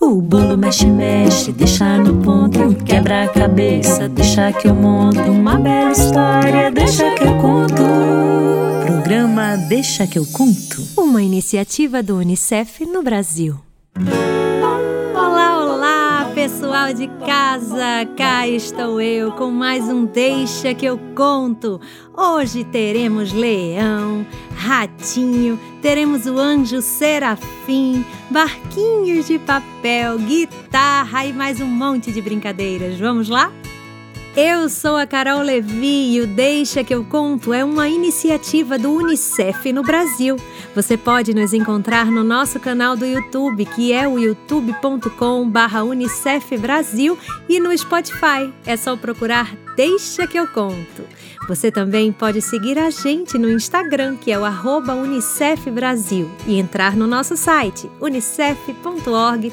O bolo mexe, mexe, deixa no ponto. Quebra a cabeça, deixa que eu monto. Uma bela história, deixa que eu conto. Programa Deixa que eu conto. Uma iniciativa do Unicef no Brasil. Olá, olá, pessoal de casa. Cá estou eu com mais um Deixa que eu conto. Hoje teremos leão, ratinho, teremos o anjo serafim, barquinhos de papel, guitarra e mais um monte de brincadeiras. Vamos lá? Eu sou a Carol Levi e o Deixa que eu conto é uma iniciativa do Unicef no Brasil. Você pode nos encontrar no nosso canal do YouTube, que é o youtube.com/Unicef Brasil, e no Spotify. É só procurar Deixa que eu conto. Você também pode seguir a gente no Instagram, que é o @Unicef Brasil, e entrar no nosso site unicef.org.br.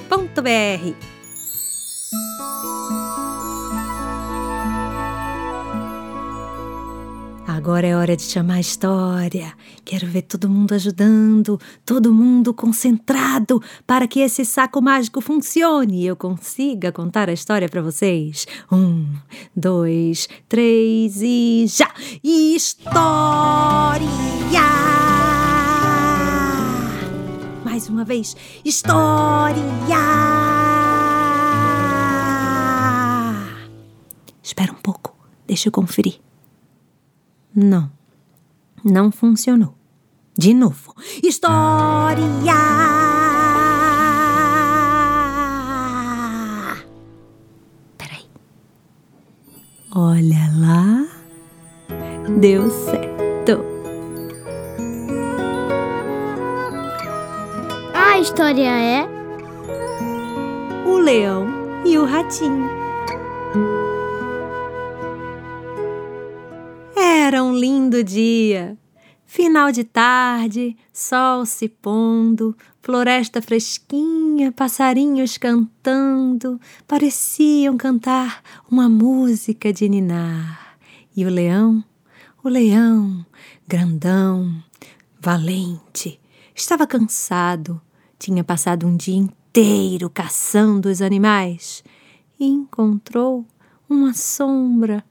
Agora é hora de chamar a história. Quero ver todo mundo ajudando, todo mundo concentrado para que esse saco mágico funcione e eu consiga contar a história para vocês. 1, 2, 3 e já! História! Mais uma vez, história! Espera um pouco, deixa eu conferir. Não funcionou. De novo. História! Peraí. Olha lá. Deu certo. A história é O leão e o ratinho. Era um lindo dia, final de tarde, sol se pondo, floresta fresquinha, passarinhos cantando, pareciam cantar uma música de ninar. E o leão, grandão, valente, estava cansado, tinha passado um dia inteiro caçando os animais e encontrou uma sombra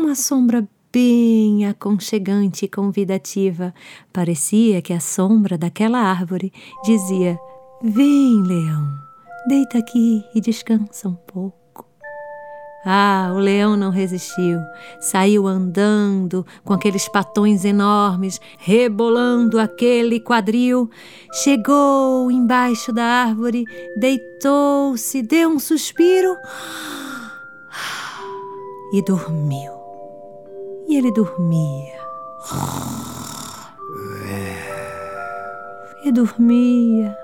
bem aconchegante e convidativa. Parecia que a sombra daquela árvore dizia: "Vem, leão, deita aqui e descansa um pouco." Ah, o leão não resistiu. Saiu andando com aqueles patões enormes, rebolando aquele quadril. Chegou embaixo da árvore, deitou-se, deu um suspiro e dormiu. E ele dormia. E dormia.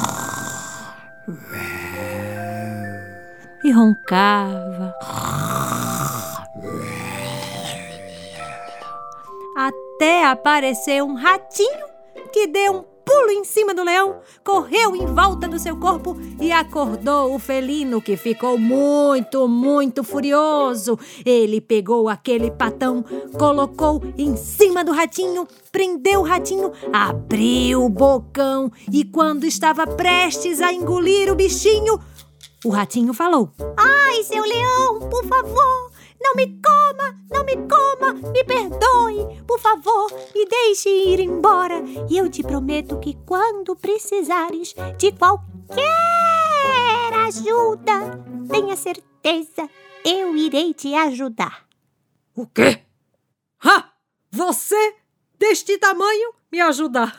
E roncava. Até apareceu um ratinho que deu um pulo em cima do leão, correu em volta do seu corpo e acordou o felino, que ficou muito furioso. Ele pegou aquele patão, colocou em cima do ratinho, prendeu o ratinho, abriu o bocão e quando estava prestes a engolir o bichinho, o ratinho falou: "Ai, seu leão, por favor, não me coma, me perdoe, por favor, me deixe ir embora. E eu te prometo que quando precisares de qualquer ajuda, tenha certeza, eu irei te ajudar." O quê? Você, deste tamanho, me ajudar?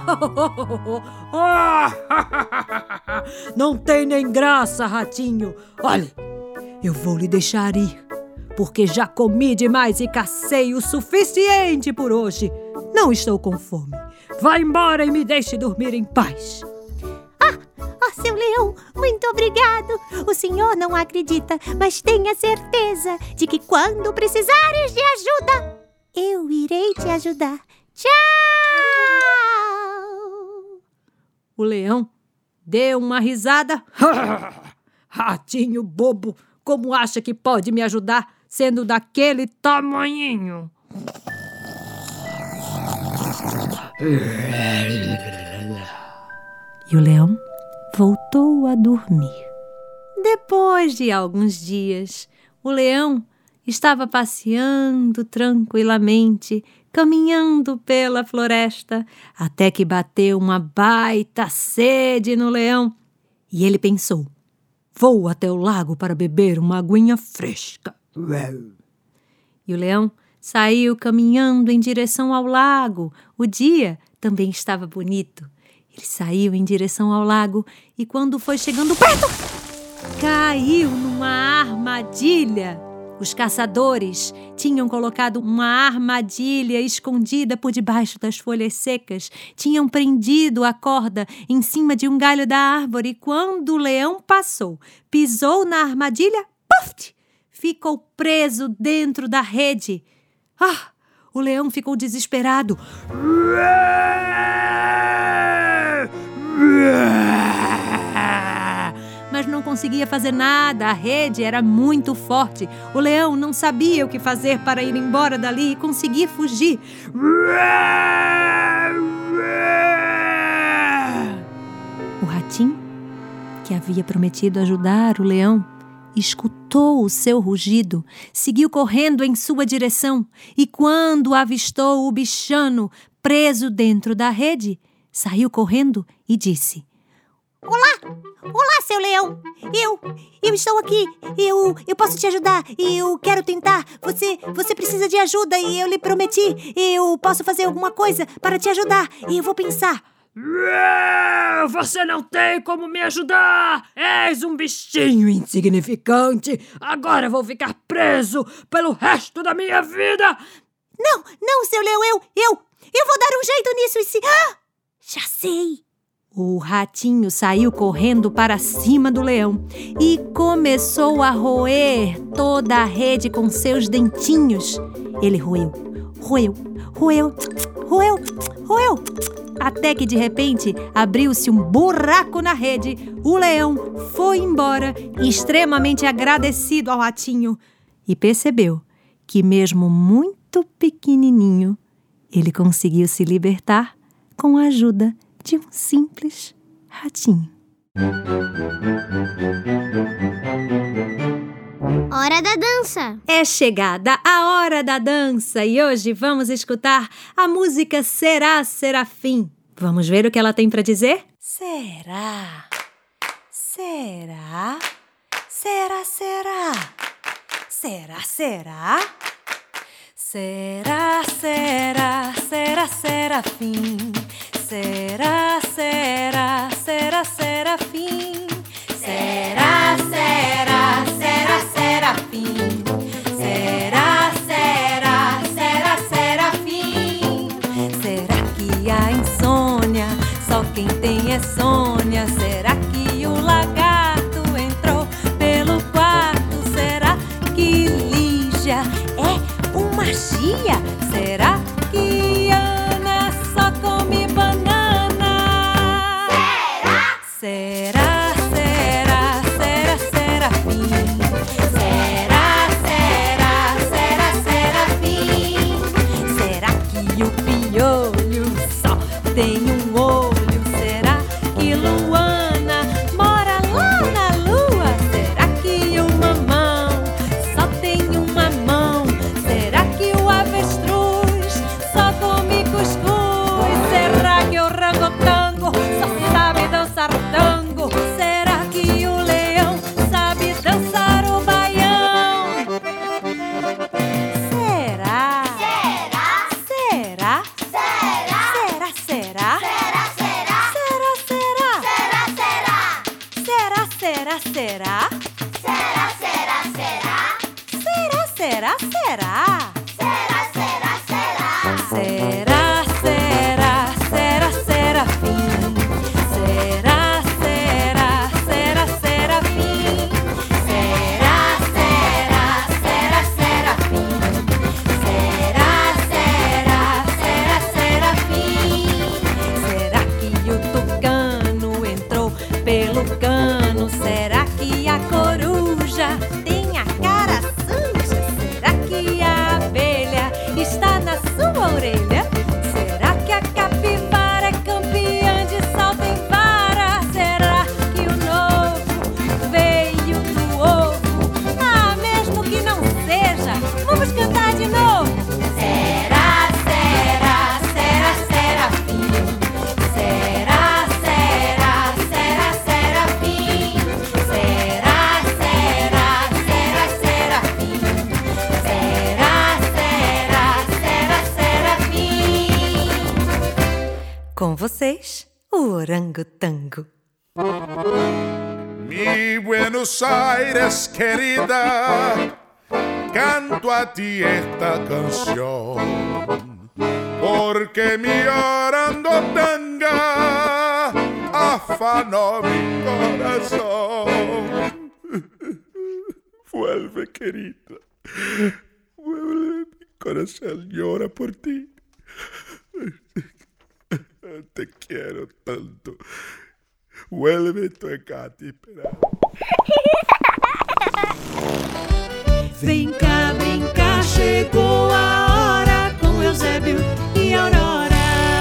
Não tem nem graça, ratinho. Olhe, eu vou lhe deixar ir, porque já comi demais e cacei o suficiente por hoje. Não estou com fome. Vá embora e me deixe dormir em paz. Seu leão, muito obrigado. O senhor não acredita, mas tenha certeza de que quando precisares de ajuda, eu irei te ajudar. Tchau! O leão deu uma risada. Ratinho bobo, como acha que pode me ajudar sendo daquele tamanhinho? E o leão voltou a dormir. Depois de alguns dias, o leão estava passeando tranquilamente, caminhando pela floresta, até que bateu uma baita sede no leão. E ele pensou: vou até o lago para beber uma aguinha fresca. E o leão saiu caminhando em direção ao lago. O dia também estava bonito. Ele saiu em direção ao lago e quando foi chegando perto, caiu numa armadilha. Os caçadores tinham colocado uma armadilha escondida por debaixo das folhas secas. Tinham prendido a corda em cima de um galho da árvore e quando o leão passou, pisou na armadilha, puf! Ficou preso dentro da rede. O leão ficou desesperado. Mas não conseguia fazer nada, a rede era muito forte. O leão não sabia o que fazer para ir embora dali e conseguir fugir. O ratinho, que havia prometido ajudar o leão, escutou o seu rugido, seguiu correndo em sua direção e quando avistou o bichano preso dentro da rede, saiu correndo e disse: Olá, seu leão. Eu estou aqui. Eu posso te ajudar. Eu quero tentar. Você precisa de ajuda e eu lhe prometi. Eu posso fazer alguma coisa para te ajudar. E eu vou pensar. Você não tem como me ajudar! És um bichinho insignificante! Agora vou ficar preso pelo resto da minha vida! Não, seu leão, eu vou dar um jeito nisso e se... já sei! O ratinho saiu correndo para cima do leão e começou a roer toda a rede com seus dentinhos. Ele roeu, até que de repente abriu-se um buraco na rede. O leão foi embora, extremamente agradecido ao ratinho, e percebeu que mesmo muito pequenininho, ele conseguiu se libertar com a ajuda de um simples ratinho. Hora da dança! É chegada a hora da dança e hoje vamos escutar a música Será, Serafim. Vamos ver o que ela tem para dizer? Será, será, será, será, será, será, será, será, será, serafim. Será, será, será, serafim. Será, será, será, serafim. Será, será, será, serafim. Será que a insônia só quem tem é Sônia? Será que o lagarto entrou pelo quarto? Será que Lígia é uma chia? Será que Ana só come banana? Será, será, será, serafim. Será, será, será, serafim. Será que o piolho só tem um olho? Será que Luana mora lá na lua? Será que o mamão só tem uma mão? Será que o avestruz só come cuscuz? Será que o rangotango só sabe dançar tango? Será que o leão sabe dançar o baião? Será? Será? Será? Será? Será? Será? Será? Será? Será? Será, será, será, serafim. Será, será, será, serafim. Será, será, será, serafim. Será, será, será, serafim. Será que o tucano entrou pelo cano? Será que a coruja tem a cara suja? Será que a vez, o orangotango. Mi Buenos Aires querida, canto a ti esta canción, porque mi orangotanga afanó mi corazón. Vuelve, querida, vuelve, mi corazón llora por ti. Te quiero tanto. Vuelve, estoy acá te esperando. Vem cá, chegou a hora com Eusébio e Aurora.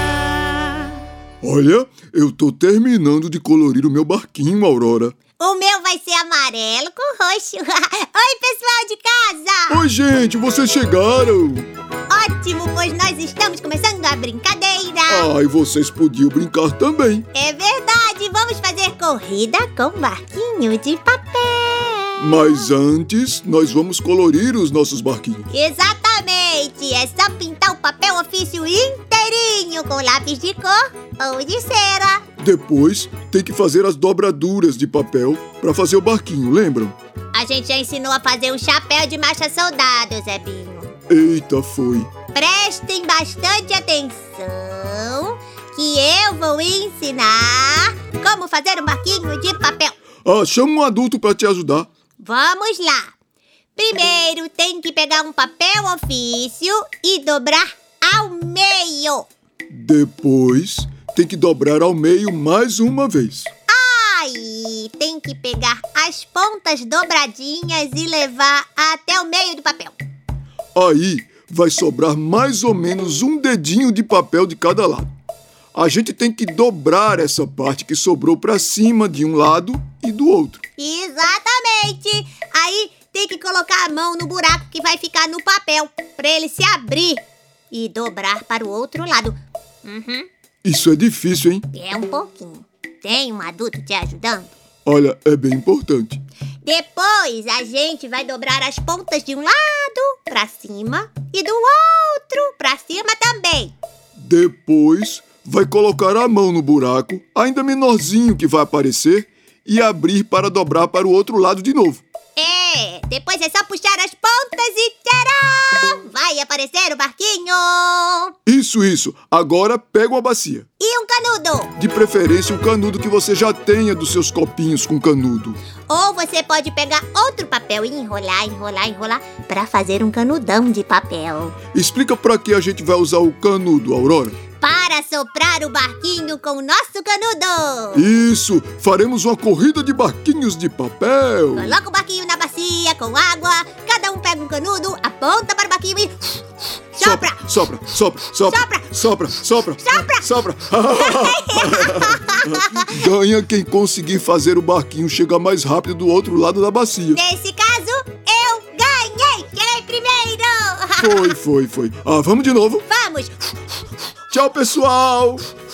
Olha, eu tô terminando de colorir o meu barquinho, Aurora. O meu vai ser amarelo com roxo. Oi, pessoal de casa! Oi, gente, vocês chegaram! Ótimo, pois nós estamos começando a brincadeira. Ah, e vocês podiam brincar também. É verdade, vamos fazer corrida com barquinho de papel. Mas antes, nós vamos colorir os nossos barquinhos. Exatamente, é só pintar o papel ofício inteirinho com lápis de cor ou de cera. Depois, tem que fazer as dobraduras de papel para fazer o barquinho, lembram? A gente já ensinou a fazer um chapéu de marcha-soldado, Zebinho. Eita, foi. Prestem bastante atenção, que eu vou ensinar como fazer um barquinho de papel. Ah, chama um adulto para te ajudar. Vamos lá. Primeiro tem que pegar um papel ofício e dobrar ao meio. Depois, tem que dobrar ao meio mais uma vez. Aí tem que pegar as pontas dobradinhas e levar até o meio do papel. Aí, vai sobrar mais ou menos um dedinho de papel de cada lado. A gente tem que dobrar essa parte que sobrou para cima de um lado e do outro. Exatamente! Aí tem que colocar a mão no buraco que vai ficar no papel, para ele se abrir e dobrar para o outro lado. Isso é difícil, hein? É um pouquinho. Tem um adulto te ajudando? Olha, é bem importante. Depois a gente vai dobrar as pontas de um lado para cima e do outro para cima também. Depois, vai colocar a mão no buraco, ainda menorzinho que vai aparecer, e abrir para dobrar para o outro lado de novo. Depois é só puxar as pontas e tcharam! Vai aparecer o barquinho! Isso. Agora pega uma bacia. E um canudo! De preferência, um canudo que você já tenha dos seus copinhos com canudo. Ou você pode pegar outro papel e enrolar para fazer um canudão de papel. Explica para que a gente vai usar o canudo, Aurora. Para soprar o barquinho com o nosso canudo! Isso! Faremos uma corrida de barquinhos de papel! Coloca o barquinho na bacia com água, cada um pega um canudo, aponta para o barquinho e... Sopra! Sopra! Ganha quem conseguir fazer o barquinho chegar mais rápido do outro lado da bacia. Nesse caso, eu ganhei! Cheguei primeiro! Foi. Ah, vamos de novo? Vamos! Tchau, pessoal!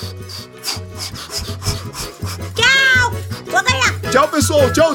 Tchau! Vou ganhar! Tchau, pessoal! Tchau!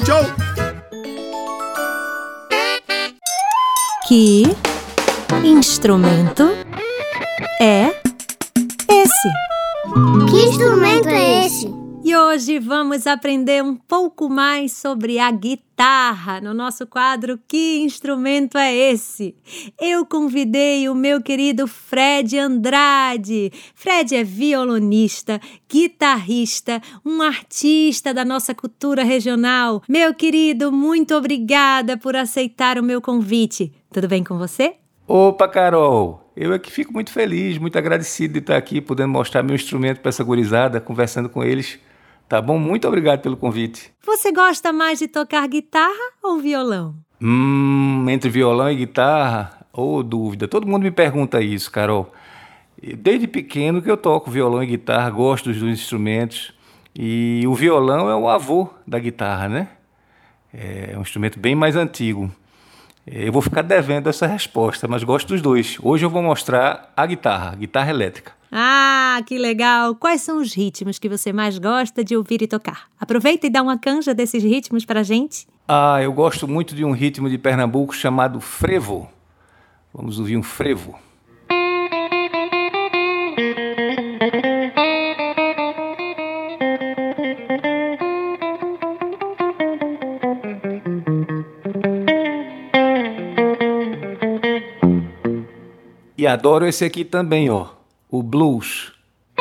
Que instrumento é esse? Que instrumento é esse? E hoje vamos aprender um pouco mais sobre a guitarra no nosso quadro Que Instrumento é Esse? Eu convidei o meu querido Fred Andrade. Fred é violonista, guitarrista, um artista da nossa cultura regional. Meu querido, muito obrigada por aceitar o meu convite. Tudo bem com você? Opa, Carol! Eu é que fico muito feliz, muito agradecido de estar aqui, podendo mostrar meu instrumento para essa gurizada, conversando com eles. Tá bom? Muito obrigado pelo convite. Você gosta mais de tocar guitarra ou violão? Entre violão e guitarra, dúvida. Todo mundo me pergunta isso, Carol. Desde pequeno que eu toco violão e guitarra, gosto dos dois instrumentos. E o violão é o avô da guitarra, né? É um instrumento bem mais antigo. Eu vou ficar devendo essa resposta, mas gosto dos dois. Hoje eu vou mostrar a guitarra elétrica. Ah, que legal! Quais são os ritmos que você mais gosta de ouvir e tocar? Aproveita e dá uma canja desses ritmos pra gente. Eu gosto muito de um ritmo de Pernambuco chamado frevo. Vamos ouvir um frevo. E adoro esse aqui também, ó, o blues.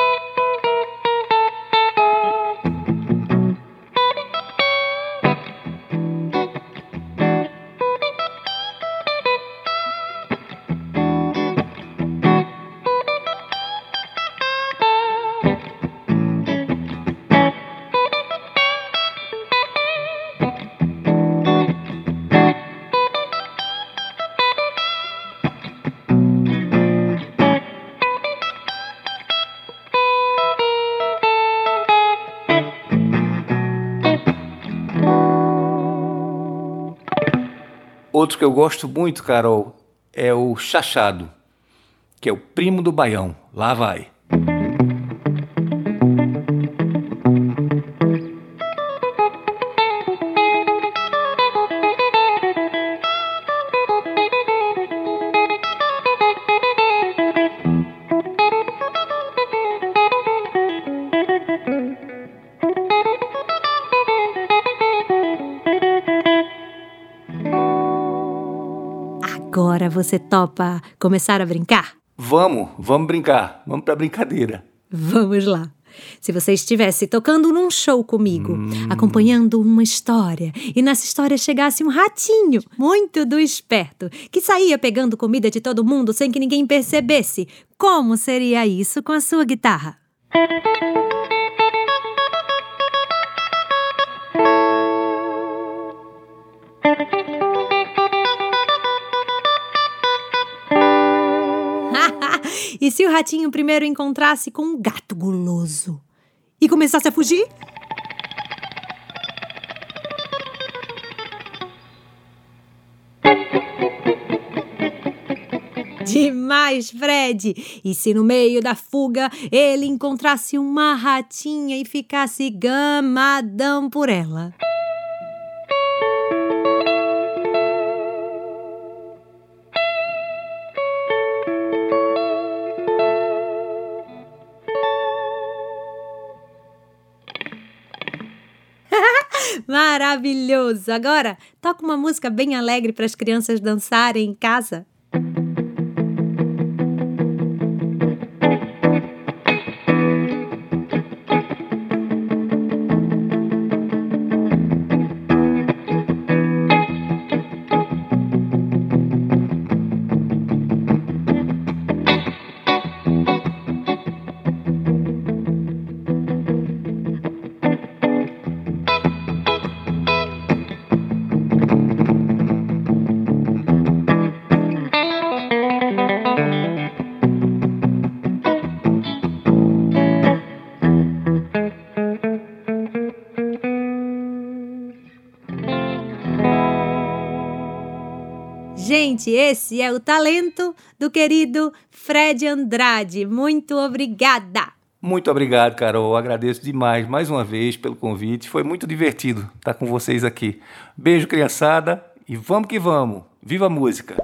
Outro que eu gosto muito, Carol, é o chachado, que é o primo do baião. Lá vai. Agora você topa começar a brincar? Vamos brincar. Vamos pra brincadeira. Vamos lá. Se você estivesse tocando num show comigo, acompanhando uma história, e nessa história chegasse um ratinho muito do esperto, que saía pegando comida de todo mundo sem que ninguém percebesse, como seria isso com a sua guitarra? E se o ratinho primeiro encontrasse com um gato guloso e começasse a fugir? Demais, Fred! E se no meio da fuga ele encontrasse uma ratinha e ficasse gamadão por ela? Maravilhoso! Agora, toca uma música bem alegre para as crianças dançarem em casa. Gente, esse é o talento do querido Fred Andrade. Muito obrigada! Muito obrigado, Carol. Agradeço demais, mais uma vez, pelo convite. Foi muito divertido estar com vocês aqui. Beijo, criançada, e vamos que vamos. Viva a música!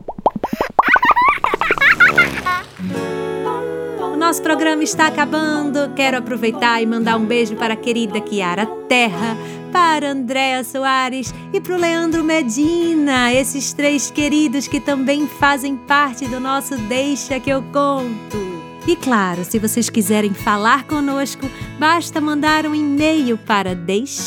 O nosso programa está acabando. Quero aproveitar e mandar um beijo para a querida Kiara Terra, para Andréa Soares e para o Leandro Medina, esses três queridos que também fazem parte do nosso Deixa Que Eu Conto. E claro, se vocês quiserem falar conosco, basta mandar um e-mail para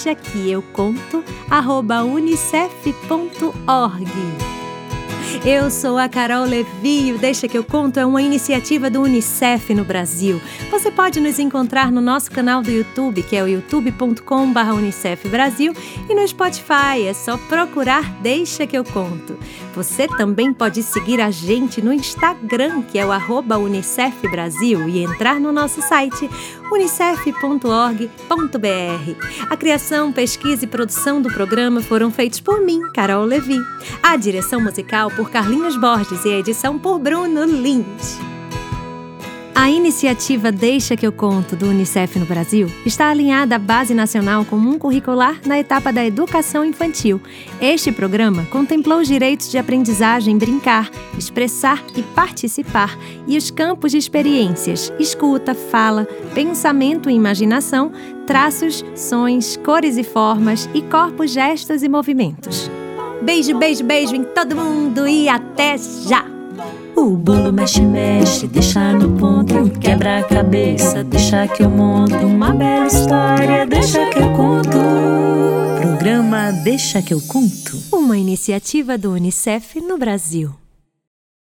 deixaqueeuconto@unicef.org. Eu sou a Carol Levi e o Deixa Que Eu Conto é uma iniciativa do Unicef no Brasil. Você pode nos encontrar no nosso canal do YouTube, que é o youtube.com/Unicef Brasil, e no Spotify, é só procurar Deixa Que Eu Conto. Você também pode seguir a gente no Instagram, que é o @Unicef Brasil, e entrar no nosso site unicef.org.br. A criação, pesquisa e produção do programa foram feitos por mim, Carol Levi. A direção musical por Carlinhos Borges e a edição por Bruno Lins. A iniciativa Deixa Que Eu Conto do Unicef no Brasil está alinhada à Base Nacional Comum Curricular na etapa da educação infantil. Este programa contemplou os direitos de aprendizagem, brincar, expressar e participar e os campos de experiências, escuta, fala, pensamento e imaginação, traços, sons, cores e formas e corpos, gestos e movimentos. Beijo, beijo, beijo em todo mundo e até já! O bolo mexe, mexe, deixa no ponto. Quebra a cabeça, deixa que eu monto. Uma bela história, deixa que eu conto. Programa Deixa que eu conto. Uma iniciativa do UNICEF no Brasil.